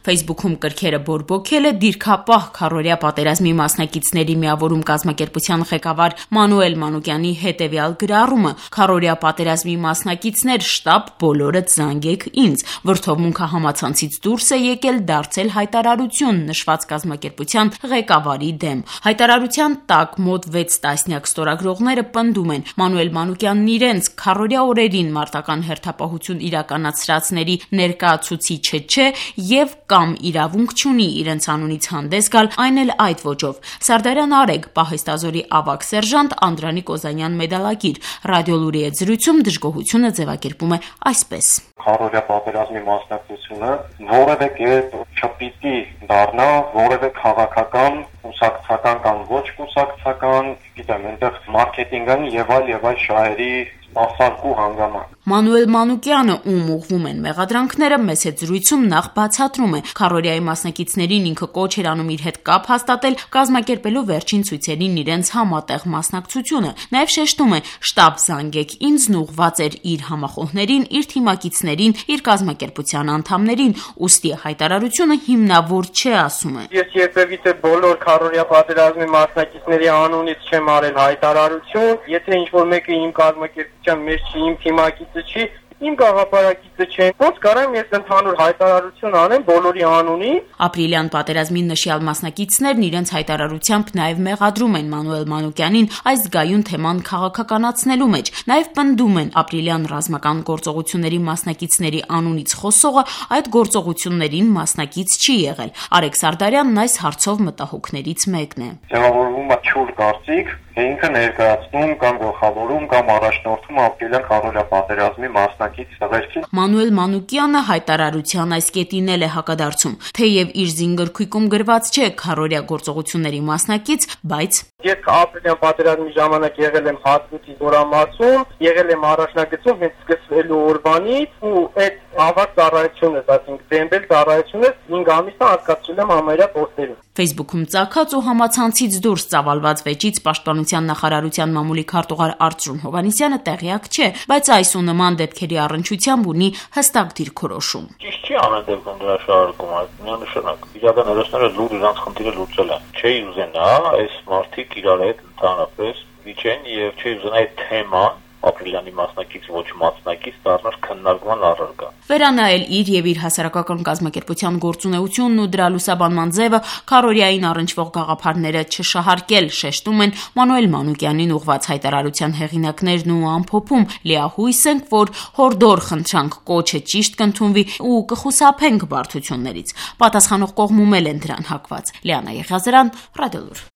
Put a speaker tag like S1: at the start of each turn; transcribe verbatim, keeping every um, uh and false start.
S1: Facebook-ում կրքերը բորբոքել է դիրքապահ քառօրյա պատերազմի մասնակիցների միավորում կազմակերպության ղեկավար Մանուել Մանուկյանի հետևյալ գրառումը. «Քառօրյա պատերազմի մասնակիցներ, շտապ բոլորդ զանգեք ինձ»։ Վրդովմունքը համացանցից դուրս է եկել դարձել հայտարարություն նշված կազմակերպության ղեկավարի դեմ։ Հայտարարության տակ մոտ վեց տասնյակ ստորագրողները պնդում են Մանուել Մանուկյանն իրենց քառօրյա օրերին մարտական հերթապահություն իրականացրածների ներկայացուցիչը չէ եւ կամ իրավունք չունի իրենց անունից հանդես գալ, այն էլ այդ ոճով։ Սարդարյան Արեգ, պահեստազորի ավագ սերժանտ Անդրանիկ Օզանյան մեդալակիր, Ռադիոլուրի հետ զրույցում դժգոհությունը ձևակերպում է այսպես.
S2: Քառօրյա պատերազմի մասնակցությունը որևէ կերպ չպիտի դառնա որևէ քաղաքական, կուսակցական կամ ոչ կուսակցական, գիտեմ, այնտեղ մարքեթինգային եւ այլ եւ այլ շահերի սպասարկու հանգամանք։
S1: Մանուել Մանուկյանը, ում ուղղվում են մեղադրանքները, մեծ հետ զրույցում նախ բացատրում է. քառօրյայի մասնակիցներին ինքը կոչ էր անում իր հետ կապ հաստատել, կազմակերպելու վերջին ցույցերին իրենց համատեղ մասնակցությունը։ Նաև շեշտում է. շտապ զանգեք ինձն ուղղված էր իր համախոհներին, իր թիմակիցներին, իր կազմակերպության անդամներին, ուստի հայտարարությունը հիմնավոր չէ, ասում է.
S3: Ես երբևիցե բոլոր քառօրյա պատերազմի մասնակիցների անունից չեմ արել հայտարարություն, եթե ինչ-որ մեկը իմ կազմակերպության մեջ չի, իմ թիմակիցը չի, իմ գաղափարակիցը չէ, ոնց կարամ ես ընդհանուր հայտարարություն անեմ բոլորի անունից։
S1: Ապրիլյան պատերազմի նշյալ մասնակիցներն իրենց հայտարարությամբ նաև մեղադրում են Մանուել Մանուկյանին այս զգայուն թեման քաղաքականացնելու մեջ։ Նաև պնդում են ապրիլյան ռազմական գործողությունների մասնակիցների անունից խոսողը այդ գործողություններին մասնակից չի եղել։ Արեգ Սարդարյանն այս հարցով մտահոգներից մեկն է։
S2: Ձևավորվում է չուր կարծիք, թե ինքը ներկայացնում կամ գլխավորում կամ առաջնորդում ապրիլյան քառօրյա պատերազմի մասնակից տղերքի։
S1: Մանուել Մանուկյանը հայտարարության այս կետին էլ է հակադարձում, թեև իր զինգրքույկում գրված չէ քառօրյա գործողությունների մասնակից, բայց
S3: Ես ապրիլյան պատերազմի ժամանակ եղել եմ Հատկուտի զորամասում, եղել եմ առաջնագծում հենց սկսվելու օրվանից ու այդ ավակ ծառայությունը, ասենք դեմբել ծառայությունը հինգ ամիս անցկացրել եմ համարյա պոստերում։
S1: Facebook-ում ծագած ու համացանցից դուրս ծավալված վեճից Պաշտպանության նախարարության մամուլի քարտուղար Արծրուն Հովհաննիսյանը տեղյակ չէ, բայց այս ու նման դեպքերի առնչությամբ ունի հստակ դիրքորոշում։
S4: Ճիշտ չի ամեն դեպքում դրա շարժումը, միանշանակ։ Իրական հերոսները լուր իրանց խնդիրը լուծել են։ Չէի ուզենա այս մարդիկ իրար հետ ընդհանրապես վիճեն եւ չէի ուզենա այդ թեման ապրիլյանի մասնակից ոչ մասնակից դառնար քննարկման առարկա։
S1: Վերանայել իր եւ իր հասարակական կազմակերպության գործունեությունն ու դրա լուսաբանման ձևը քառօրյային առնչվող գաղափարները չշահարկել, շեշտում են Մանուել Մանուկյանին ուղղված հայտարարության հեղինակներն ու ամփոփում. լիահույս ենք, որ հորդոր խնդրանք կոչը ճիշտ կընդունվի ու կխուսափենք բարդություններից։ Պատասխանող կողմում էլ են դրան հակված։ Լիանա Եղիազարյան, Ռադիոլուր։